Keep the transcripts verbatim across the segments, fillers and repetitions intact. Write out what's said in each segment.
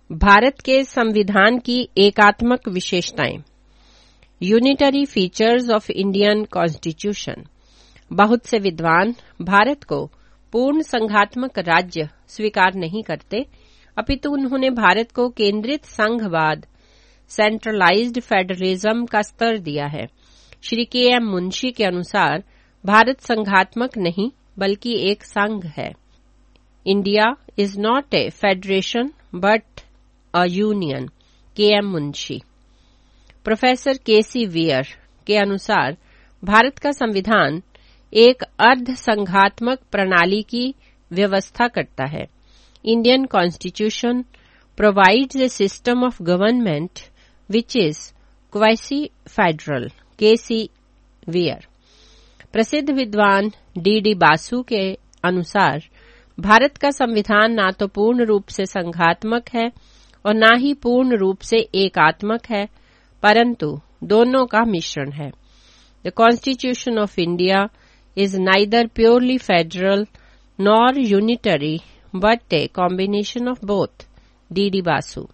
भारत के संविधान की एकात्मक विशेषताएं। Unitary features of Indian constitution. बहुत से विद्वान भारत को पूर्ण संघात्मक राज्य स्वीकार नहीं करते, अपितु उन्होंने भारत को केंद्रित संघवाद सेंट्रलाइज्ड फेडरलिज्म का स्तर दिया है। श्री के एम मुंशी के अनुसार भारत संघात्मक नहीं बल्कि एक संघ है। India is not a federation but a union. K M Munshi. Professor K C wear के अनुसार भारत का संविधान एक अर्ध संघात्मक प्रणाली की व्यवस्था करता है। Indian constitution provides a system of government which is quasi federal. K C wear. प्रसिद्ध विद्वान डी डी बासु के अनुसार भारत का संविधान ना तो पूर्ण रूप से संघात्मक है और न ही पूर्ण रूप से एकात्मक है, परंतु दोनों का मिश्रण है। The constitution of India is neither purely federal nor unitary but a combination of both. D D Basu.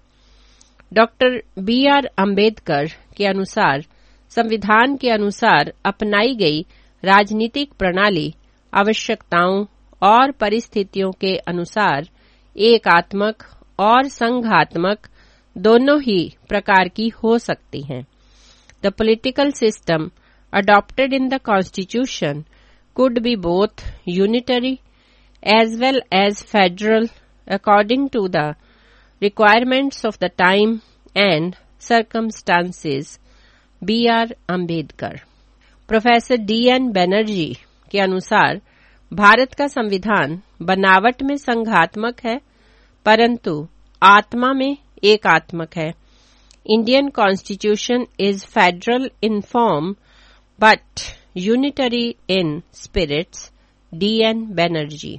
Doctor B R Ambedkar के अनुसार संविधान के अनुसार अपनाई गई राजनीतिक प्रणाली आवश्यकताओं और परिस्थितियों के अनुसार एकात्मक और संघात्मक दोनों ही प्रकार की हो सकती हैं। The political system adopted in the constitution could be both unitary as well as federal according to the requirements of the time and circumstances. B R Ambedkar. Professor D N Banerjee के अनुसार भारत का संविधान बनावट में संघात्मक है परंतु आत्मा में एकात्मक है। Indian constitution is federal in form but unitary in spirits. D N Banerjee.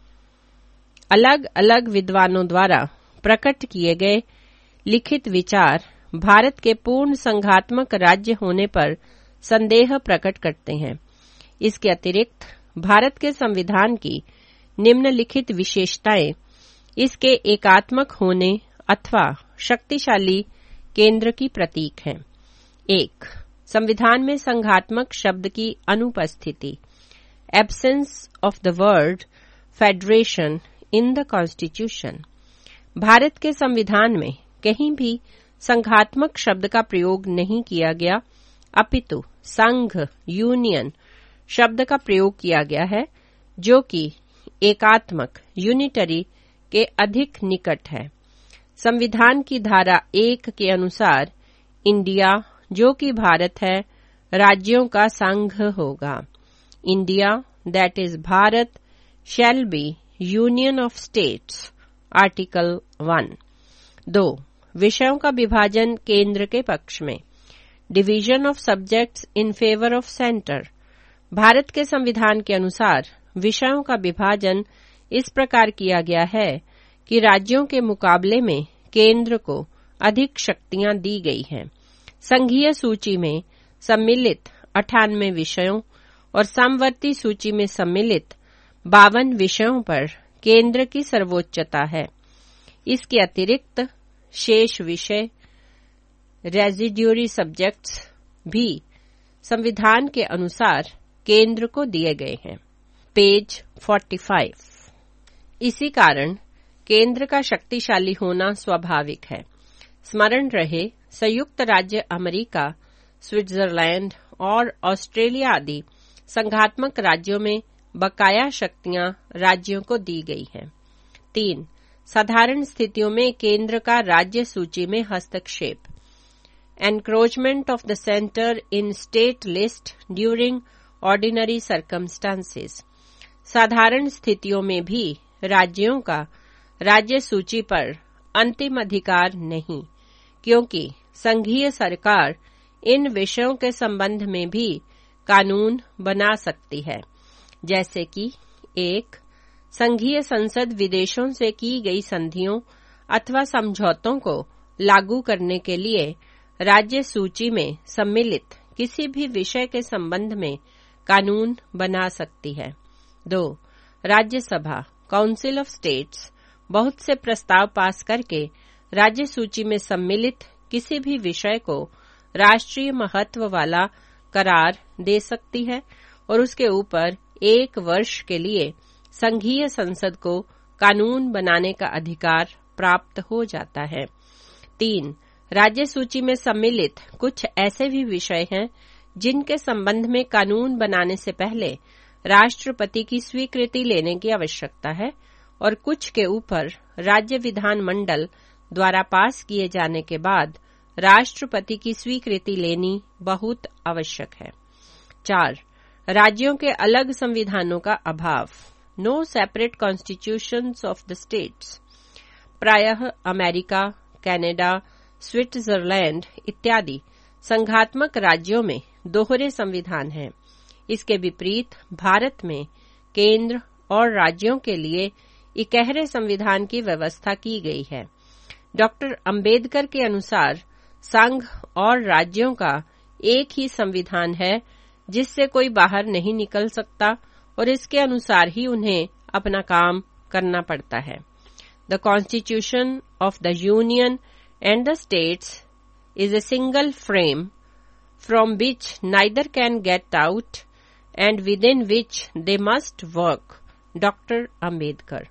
अलग अलग विद्वानों द्वारा प्रकट किए गए लिखित विचार भारत के पूर्ण संघात्मक राज्य होने पर संदेह प्रकट करते हैं। इसके अतिरिक्त भारत के संविधान की निम्नलिखित विशेषताएं इसके एकात्मक होने अथवा शक्तिशाली केंद्र की प्रतीक हैं। एक, संविधान में संघात्मक शब्द की अनुपस्थिति। Absence of the word federation in the constitution. Bharat के संविधान में कहीं भी संघात्मक शब्द का प्रयोग नहीं किया गया, अपितु संघ यूनियन शब्द का प्रयोग किया गया है जो कि एकात्मक यूनिटरी के अधिक निकट है। संविधान की धारा एक के अनुसार इंडिया जो कि भारत है राज्यों का संघ होगा। India that is Bharat shall be union of states. Article one. दो, विषयों का विभाजन केंद्र के पक्ष में। Division of subjects in favour of centre. Bharat के संविधान के अनुसार विषयों का विभाजन इस प्रकार किया गया है कि राज्यों के मुकाबले में केंद्र को अधिक शक्तियां दी गई हैं। संघीय सूची में सम्मिलित अठानवे विषयों और समवर्ती सूची में सम्मिलित बावन विषयों पर केंद्र की सर्वोच्चता है। इसके अतिरिक्त शेष विषय रेजिड्यूरी सब्जेक्ट्स भी संविधान के अनुसार केंद्र को दिए गए हैं। पेज पैंतालीस। इसी कारण केंद्र का शक्तिशाली होना स्वाभाविक है। स्मरण रहे, संयुक्त राज्य अमेरिका, स्विट्जरलैंड और ऑस्ट्रेलिया आदि संघात्मक राज्यों में बकाया शक्तियां राज्यों को दी गई हैं। तीन, साधारण स्थितियों में केंद्र का राज्य सूची में हस्तक्षेप। Encroachment of the centre in state list during ordinary circumstances. साधारण स्थितियों में भी राज्यों का राज्य सूची पर अंतिम अधिकार नहीं, क्योंकि संघीय सरकार इन विषयों के संबंध में भी कानून बना सकती है, जैसे कि एक, संघीय संसद विदेशों से की गई संधियों अथवा समझौतों को लागू करने के लिए राज्य सूची में सम्मिलित किसी भी विषय के संबंध में कानून बना सकती है। दो, राज्यसभा काउंसिल ऑफ स्टेट्स बहुत से प्रस्ताव पास करके राज्य सूची में सम्मिलित किसी भी विषय को राष्ट्रीय महत्व वाला करार दे सकती है और उसके ऊपर एक वर्ष के लिए संघीय संसद को कानून बनाने का अधिकार प्राप्त हो जाता है। तीन, राज्य सूची में सम्मिलित कुछ ऐसे भी विषय हैं जिनके संबंध में कानून बनाने से पहले राष्ट्रपति की स्वीकृति लेने की आवश्यकता है और कुछ के ऊपर राज्य विधानमंडल द्वारा पास किए जाने के बाद राष्ट्रपति की स्वीकृति लेनी बहुत आवश्यक है। चार, राज्यों के अलग संविधानों का अभाव, no separate constitutions of the states. प्रायः अमेरिका, कनाडा, स्विट्जरलैंड इत्यादि संघात्मक राज्यों में दोहरे संविधान हैं। इसके विपरीत भारत में केंद्र और राज्यों के लिए इकहरे संविधान की व्यवस्था की गई है। डॉक्टर अंबेडकर के अनुसार संघ और राज्यों का एक ही संविधान है जिससे कोई बाहर नहीं निकल सकता और इसके अनुसार ही उन्हें अपना काम करना पड़ता है। The constitution of the union and the states is a single frame from which neither can get out and within which they must work. Doctor Ambedkar.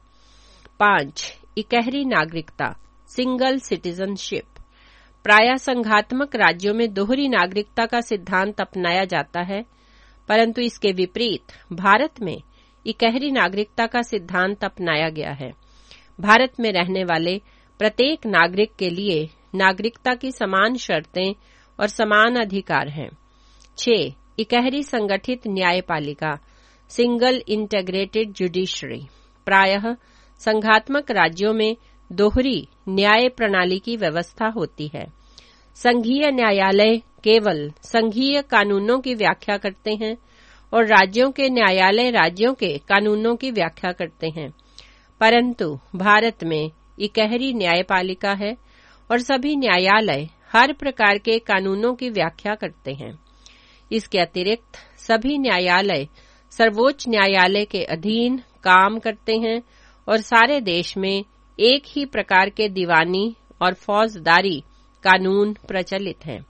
पांच, इकहरी नागरिकता, सिंगल सिटीजनशिप। प्रायः संघात्मक राज्यों में दोहरी नागरिकता का सिद्धांत अपनाया जाता है, परंतु इसके विपरीत भारत में इकहरी नागरिकता का सिद्धांत अपनाया गया है। भारत में रहने वाले प्रत्येक नागरिक के लिए नागरिकता की समान शर्तें और समान अधिकार हैं। छह, इकहरी संगठित न्यायपालिका, सिंगल इंटीग्रेटेड जुडिशरी। प्रायः संघात्मक राज्यों में दोहरी न्याय प्रणाली की व्यवस्था होती है। संघीय न्यायालय केवल संघीय कानूनों की व्याख्या करते हैं और राज्यों के न्यायालय राज्यों के कानूनों की व्याख्या करते हैं, परंतु भारत में इकहरी न्यायपालिका है और सभी न्यायालय हर प्रकार के कानूनों की व्याख्या करते हैं। इसके अतिरिक्त सभी न्यायालय सर्वोच्च न्यायालय के अधीन काम करते हैं और सारे देश में एक ही प्रकार के दीवानी और फौजदारी कानून प्रचलित हैं।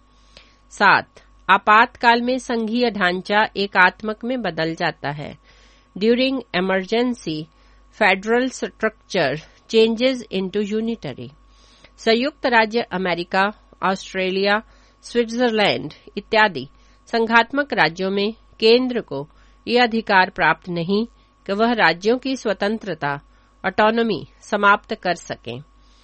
सात, आपातकाल में संघीय ढांचा एकात्मक में बदल जाता है। During emergency federal structure changes into unitary. संयुक्त राज्य अमेरिका, ऑस्ट्रेलिया, स्विट्जरलैंड इत्यादि संघात्मक राज्यों में केंद्र को यह अधिकार प्राप्त नहीं कि वह राज्यों की स्वतंत्रता ऑटोनॉमी समाप्त कर सकें,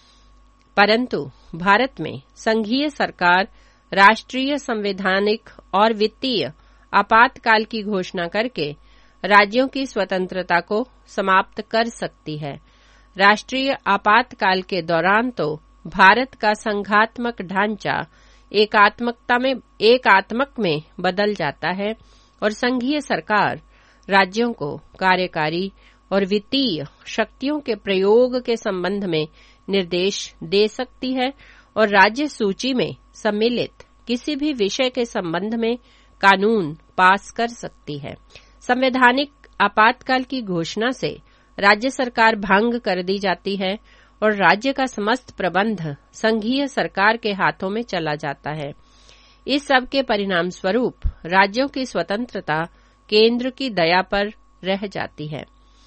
परंतु भारत में संघीय सरकार राष्ट्रीय संवैधानिक और वित्तीय आपातकाल की घोषणा करके राज्यों की स्वतंत्रता को समाप्त कर सकती है। राष्ट्रीय आपातकाल के दौरान तो भारत का संघात्मक ढांचा एकात्मकता में एकात्मक में बदल जाता है और संघीय सरकार राज्यों को कार्यकारी और वित्तीय शक्तियों के प्रयोग के संबंध में निर्देश दे सकती है और राज्य सूची में सम्मिलित किसी भी विषय के संबंध में कानून पास कर सकती है। संवैधानिक आपातकाल की घोषणा से राज्य सरकार भंग कर दी जाती है और राज्य का समस्त प्रबंध संघीय सरकार के हाथों में चला जाता है। इस सब के परिणाम स्वरूप राज्यों की स्वतंत्रता केंद्र की दया पर रह जाती है।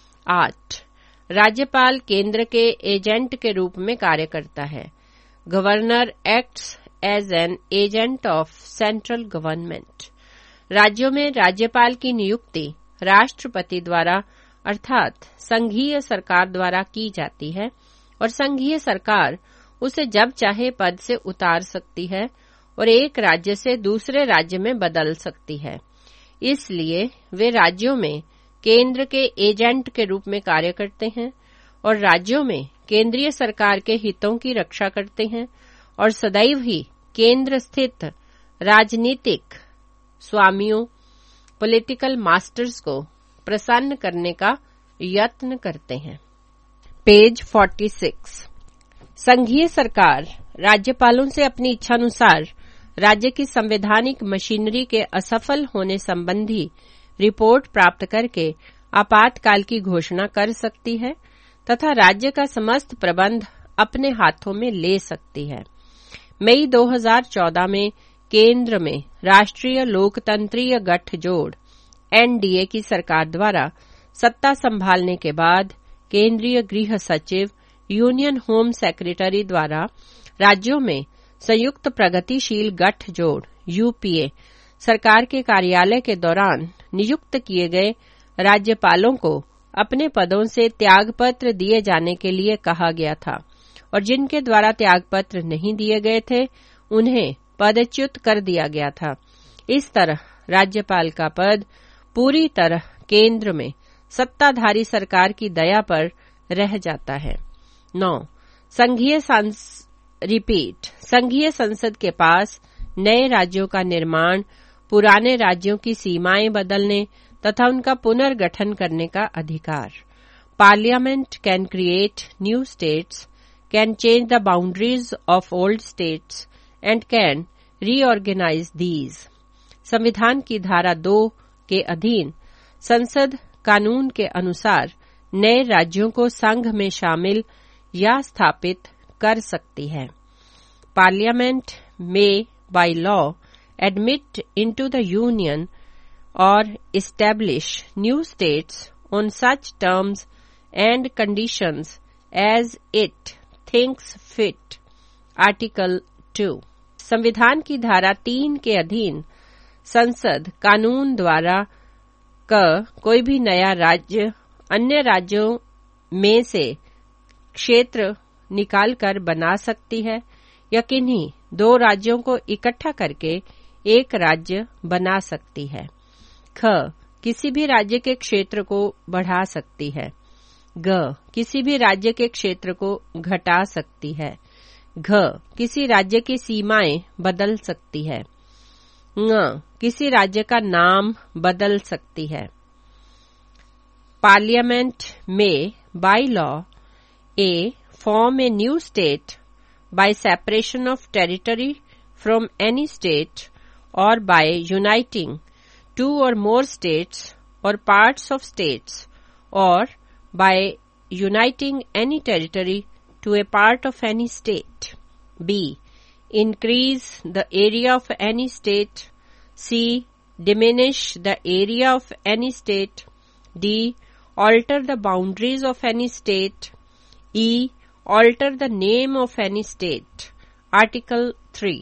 आठ, राज्यपाल केंद्र के एजेंट के रूप में कार्य करता है। Governor acts as an agent of central government. राज्यों में राज्यपाल की नियुक्ति राष्ट्रपति द्वारा अर्थात संघीय सरकार द्वारा की जाती है और संघीय सरकार उसे जब चाहे पद से उतार सकती है और एक राज्य से दूसरे राज्य में बदल सकती है। इसलिए वे राज्यों में केंद्र के एजेंट के रूप में कार्य करते हैं और राज्यों में केंद्रीय सरकार के हितों की रक्षा करते हैं और सदैव ही केंद्र स्थित राजनीतिक स्वामियों पॉलिटिकल मास्टर्स को प्रसन्न करने का यत्न करते हैं। पेज छियालीस। संघीय सरकार राज्यपालों से अपनी इच्छानुसार राज्य की संवैधानिक मशीनरी के असफल होने संबंधी रिपोर्ट प्राप्त करके आपातकाल की घोषणा कर सकती है तथा राज्य का समस्त प्रबंध अपने हाथों में ले सकती है। मई दो हज़ार चौदह में केंद्र में राष्ट्रीय लोकतंत्रीय गठजोड़ एनडीए की सरकार द्वारा सत्ता संभालने के बाद केंद्रीय गृह सचिव यूनियन होम सेक्रेटरी द्वारा राज्यों में संयुक्त प्रगतिशील गठजोड़ यूपीए सरकार के कार्यालय के दौरान नियुक्त किए गए राज्यपालों को अपने पदों से त्यागपत्र दिए जाने के लिए कहा गया था और जिनके द्वारा त्यागपत्र नहीं दिए गए थे उन्हें पदच्युत कर दिया गया था। इस तरह राज्यपाल का पद पूरी तरह केंद्र में सत्ताधारी सरकार की दया पर रह जाता है। नौ संघीय रिपीट संघीय संसद के पास नए राज्यों का निर्माण, पुराने राज्यों की सीमाएं बदलने तथा उनका पुनर्गठन करने का अधिकार। Parliament can create new states, can change the boundaries of old states and can reorganise these. संविधान की धारा दो के अधीन संसद कानून के अनुसार नए राज्यों को संघ में शामिल या स्थापित कर सकती है। पार्लियामेंट में by law admit into the union or establish new states on such terms and conditions as it thinks fit. Article two. संविधान की धारा तीन के अधीन संसद कानून द्वारा क कोई भी नया राज्य अन्य राज्यों में से क्षेत्र निकालकर बना सकती है या किन्हीं दो राज्यों को इकट्ठा करके एक राज्य बना सकती है। ख किसी भी राज्य के क्षेत्र को बढ़ा सकती है। ग किसी भी राज्य के क्षेत्र को घटा सकती है। घ किसी राज्य की सीमाएं बदल सकती है। ङ किसी राज्य का नाम बदल सकती है। पार्लियामेंट में by law a form a new state by separation of territory from any state or by uniting two or more states or parts of states or by uniting any territory to a part of any state. B. Increase the area of any state. C. Diminish the area of any state. D. Alter the boundaries of any state. E. Alter the name of any state. Article three.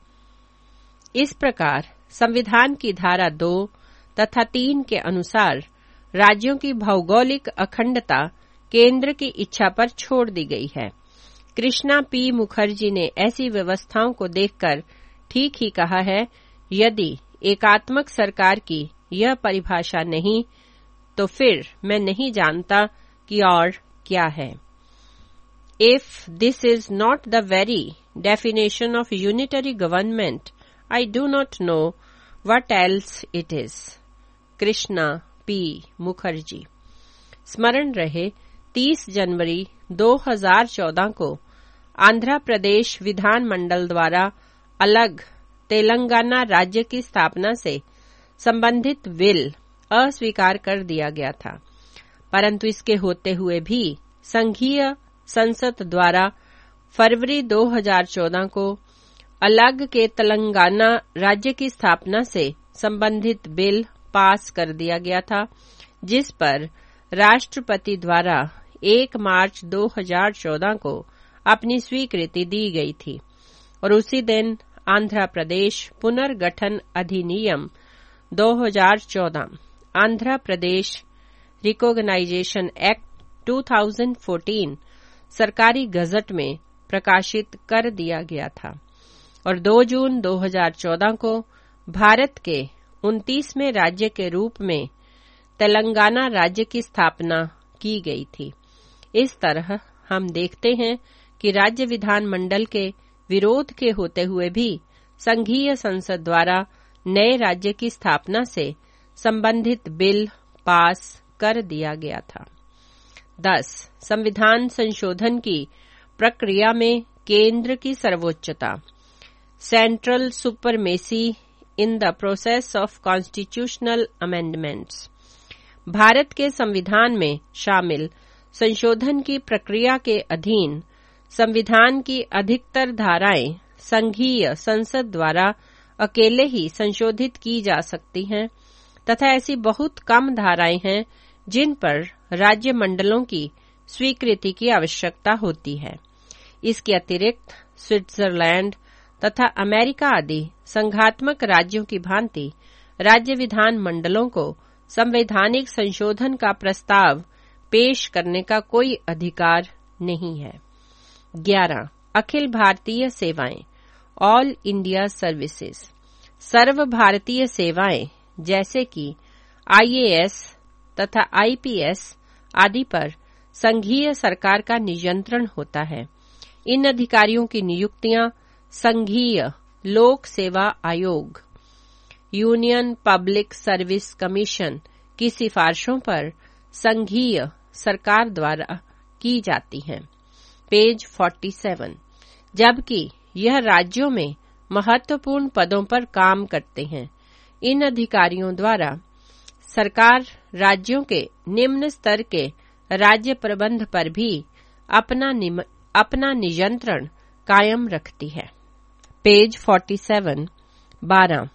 इस प्रकार संविधान की धारा दो तथा तीन के अनुसार राज्यों की भौगोलिक अखंडता केंद्र की इच्छा पर छोड़ दी गई है। कृष्णा पी मुखर्जी ने ऐसी व्यवस्थाओं को देखकर ठीक ही कहा है, यदि एकात्मक सरकार की यह परिभाषा नहीं तो फिर मैं नहीं जानता कि और क्या है। If this is not the very definition of unitary government, I do not know what else it is. Krishna P Mukherjee. स्मरण रहे तीस जनवरी दो हज़ार चौदह को आंध्र प्रदेश विधान मंडल द्वारा अलग तेलंगाना राज्य की स्थापना से संबंधित बिल अस्वीकार कर दिया गया था, परंतु इसके होते हुए भी संघीय संसद द्वारा फरवरी दो हज़ार चौदह को अलग के तेलंगाना राज्य की स्थापना से संबंधित बिल पास कर दिया गया था, जिस पर राष्ट्रपति द्वारा एक मार्च दो हज़ार चौदह को अपनी स्वीकृति दी गई थी और उसी दिन आंध्र प्रदेश पुनर्गठन अधिनियम दो हज़ार चौदह आंध्र प्रदेश रिकॉग्नाइजेशन एक्ट दो हज़ार चौदह सरकारी गजट में प्रकाशित कर दिया गया था और दो जून दो हज़ार चौदह को भारत के उनतीसवें राज्य के रूप में तेलंगाना राज्य की स्थापना की गई थी। इस तरह हम देखते हैं कि राज्य विधान मंडल के विरोध के होते हुए भी संघीय संसद द्वारा नए राज्य की स्थापना से संबंधित बिल पास कर दिया गया था। दस संविधान संशोधन की प्रक्रिया में केंद्र की सर्वोच्चता। Central supremacy in the process of constitutional amendments. Bharat के संविधान में शामिल संशोधन की प्रक्रिया के अधीन संविधान की अधिकतर धाराएं संघीय संसद द्वारा अकेले ही संशोधित की जा सकती हैं तथा ऐसी बहुत कम धाराएं हैं जिन पर राज्य मंडलों की स्वीकृति की आवश्यकता होती है। इसके अतिरिक्त स्विट्जरलैंड तथा अमेरिका आदि संघात्मक राज्यों की भांति राज्य विधान मंडलों को संवैधानिक संशोधन का प्रस्ताव पेश करने का कोई अधिकार नहीं है। ग्यारह अखिल भारतीय सेवाएं, ऑल इंडिया सर्विसेज। सर्व भारतीय सेवाएं जैसे कि आईएएस तथा आईपीएस आदि पर संघीय सरकार का नियंत्रण होता है। इन अधिकारियों की नियुक्तियां संघीय लोक सेवा आयोग, यूनियन पब्लिक सर्विस कमीशन की सिफारिशों पर संघीय सरकार द्वारा की जाती हैं। पेज सैंतालीस। जबकि यह राज्यों में महत्वपूर्ण पदों पर काम करते हैं। इन अधिकारियों द्वारा सरकार राज्यों के निम्न स्तर के राज्य प्रबंध पर भी अपना अपना नियंत्रण कायम रखती है। पेज सैंतालीस। बारह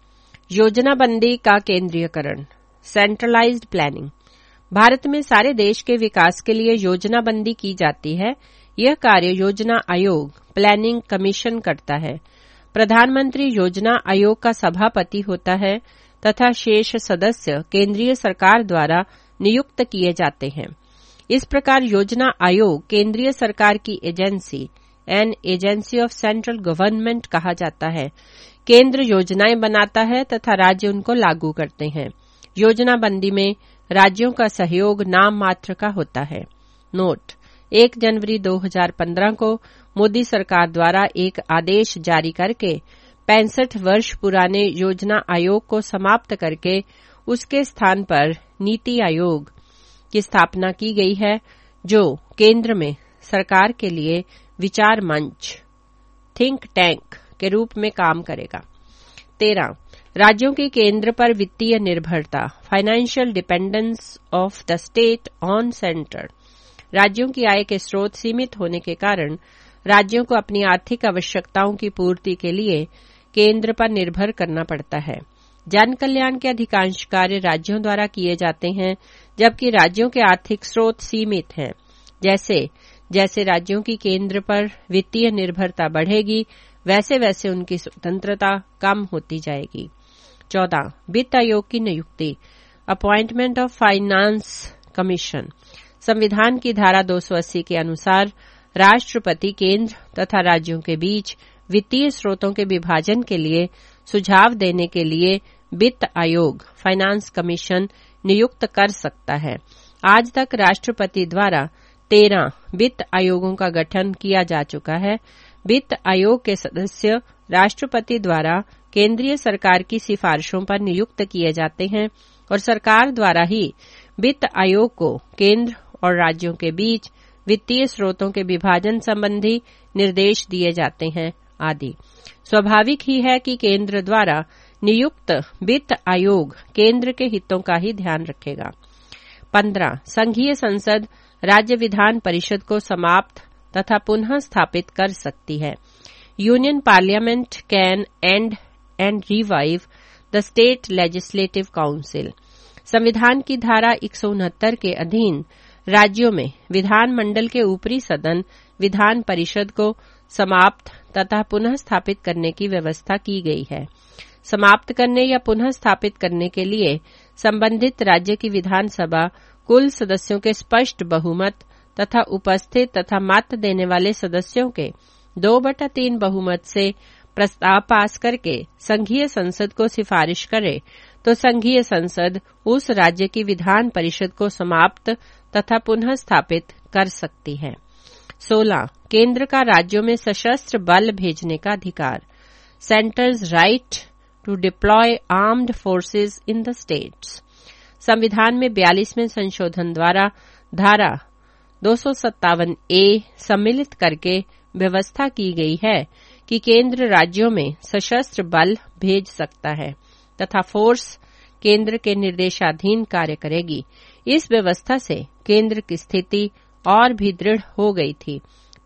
योजनाबंदी का केंद्रीयकरण, सेंट्रलाइज्ड प्लानिंग। भारत में सारे देश के विकास के लिए योजनाबंदी की जाती है। यह कार्य योजना आयोग, प्लानिंग कमीशन करता है। प्रधानमंत्री योजना आयोग का सभापति होता है तथा शेष सदस्य केंद्रीय सरकार द्वारा नियुक्त किए जाते हैं। इस प्रकार योजना आयोग केंद्रीय सरकार की agency, an agency of central government कहा जाता है। केंद्र योजनाएं बनाता है तथा राज्य उनको लागू करते हैं। योजनाबंदी में राज्यों का सहयोग नाम मात्र का होता है। नोट, एक जनवरी दो हज़ार पंद्रह को मोदी सरकार द्वारा एक आदेश जारी करके पैंसठ वर्ष पुराने योजना आयोग को समाप्त करके उसके स्थान पर नीति आयोग की स्थापना की गई है, जो केंद्र में सरकार के लिए विचार मंच, थिंक टैंक के रूप में काम करेगा। तेरह राज्यों की केंद्र पर वित्तीय निर्भरता, financial dependence of the state on centre. राज्यों की आय के स्रोत सीमित होने के कारण राज्यों को अपनी आर्थिक आवश्यकताओं की पूर्ति के लिए केंद्र पर निर्भर करना पड़ता है। जन कल्याण के अधिकांश कार्य राज्यों द्वारा किए जाते हैं, जबकि राज्यों के आर्थिक स्रोत सीमित हैं। जैसे जैसे राज्यों की केंद्र पर वित्तीय निर्भरता बढ़ेगी, वैसे वैसे उनकी स्वतंत्रता कम होती जाएगी। चौदह वित्त आयोग की नियुक्ति, अपॉइंटमेंट ऑफ फाइनेंस कमीशन। संविधान की धारा दो सौ अस्सी के अनुसार राष्ट्रपति केंद्र तथा राज्यों के बीच वित्तीय स्रोतों के विभाजन के लिए सुझाव देने के लिए वित्त आयोग, फाइनेंस कमीशन नियुक्त कर सकता है। आज तक राष्ट्रपति द्वारा तेरह वित्त आयोगों का गठन किया जा चुका है। वित्त आयोग के सदस्य राष्ट्रपति द्वारा केंद्रीय सरकार की सिफारिशों पर नियुक्त किए जाते हैं और सरकार द्वारा ही वित्त आयोग को केंद्र और राज्यों के बीच वित्तीय स्रोतों के विभाजन संबंधी निर्देश दिए जाते हैं आदि। स्वाभाविक ही है कि केंद्र द्वारा नियुक्त वित्त आयोग केंद्र के हितों का ही ध्यान रखेगा। पंद्रह संघीय संसद राज्य विधान परिषद को समाप्त तथा पुनः स्थापित कर सकती है। Union parliament can end and revive the state legislative council. संविधान की धारा एक सौ उनहत्तर के अधीन राज्यों में विधान मंडल के ऊपरी सदन विधान परिषद को समाप्त तथा पुनः स्थापित करने की व्यवस्था की गई है। समाप्त करने या पुनः स्थापित करने के लिए संबंधित राज्य की विधानसभा कुल सदस्यों के स्पष्ट बहुमत तथा उपस्थित तथा मत देने वाले सदस्यों के दो बटा तीन बहुमत से प्रस्ताव पास करके संघीय संसद को सिफारिश करे तो संघीय संसद उस राज्य की विधान परिषद को समाप्त तथा पुनः स्थापित कर सकती है। सोलह केंद्र का राज्यों में सशस्त्र बल भेजने का अधिकार, centre's right to deploy armed forces in the states. संविधान में बयालीसवें संशोधन द्वारा धारा दो सौ सत्तावन ए सम्मिलित करके व्यवस्था की गई है कि केंद्र राज्यों में सशस्त्र बल भेज सकता है तथा फोर्स केंद्र के निर्देशाधीन कार्य करेगी। इस व्यवस्था से केंद्र की स्थिति और भी दृढ़ हो गई थी,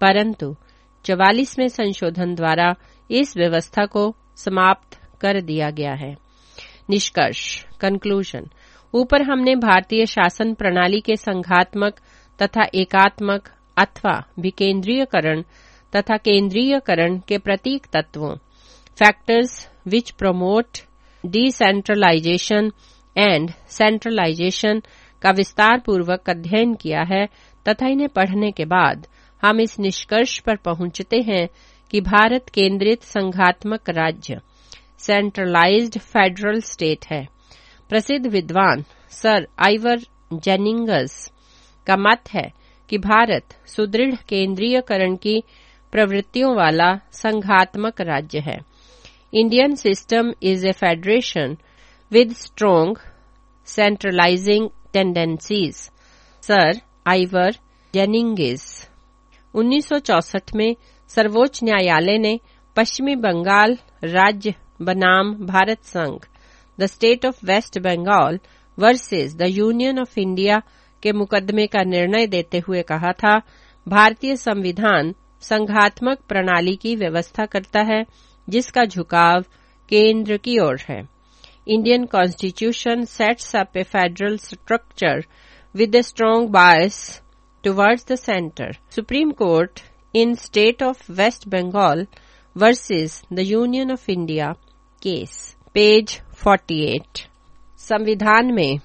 परंतु चवालीसवें संशोधन द्वारा इस व्यवस्था को समाप्त कर दिया गया है। निष्कर्ष कंक्लूजन। ऊपर हमने भारतीय शासन प्रणाली के संघात्मक तथा एकात्मक अथवा विकेंद्रीयकरण तथा केंद्रीयकरण के प्रतीक तत्वों factors which promote decentralisation and centralisation का विस्तार पूर्वक अध्ययन किया है तथा इन्हें पढ़ने के बाद हम इस निष्कर्ष पर पहुंचते हैं कि भारत केंद्रित संघात्मक राज्य सेंट्रलाइज्ड फेडरल स्टेट है। प्रसिद्ध विद्वान सर आइवर जेनिंग्स का मत है कि भारत सुदृढ़ केंद्रीयकरण की प्रवृत्तियों वाला संघात्मक राज्य है। Indian system is a federation with strong centralising tendencies. Sir Ivor Jennings. उन्नीस सौ चौसठ में सर्वोच्च न्यायालय ने पश्चिमी बंगाल राज्य बनाम भारत संघ the state of West Bengal versus the union of India के मुकदमे का निर्णय देते हुए कहा था, भारतीय संविधान संघात्मक प्रणाली की व्यवस्था करता है जिसका झुकाव केंद्र की ओर है। Indian constitution sets up a federal structure with a strong bias towards the centre. Supreme court in state of West Bengal versus the union of India case, page अड़तालीस। संविधान में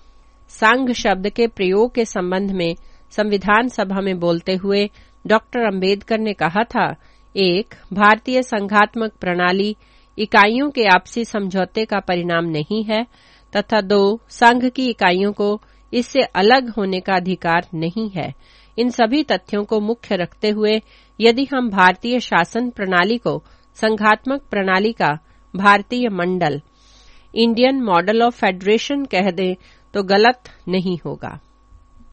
संघ शब्द के प्रयोग के संबंध में संविधान सभा में बोलते हुए डॉक्टर अंबेडकर ने कहा था, एक, भारतीय संघात्मक प्रणाली इकाइयों के आपसी समझौते का परिणाम नहीं है तथा दो, संघ की इकाइयों को इससे अलग होने का अधिकार नहीं है। इन सभी तथ्यों को मुख्य रखते हुए यदि हम भारतीय शासन प्रणाली को संघात्मक प्रणाली का भारतीय मंडल इंडियन मॉडल ऑफ फेडरेशन कह दें तो गलत नहीं होगा।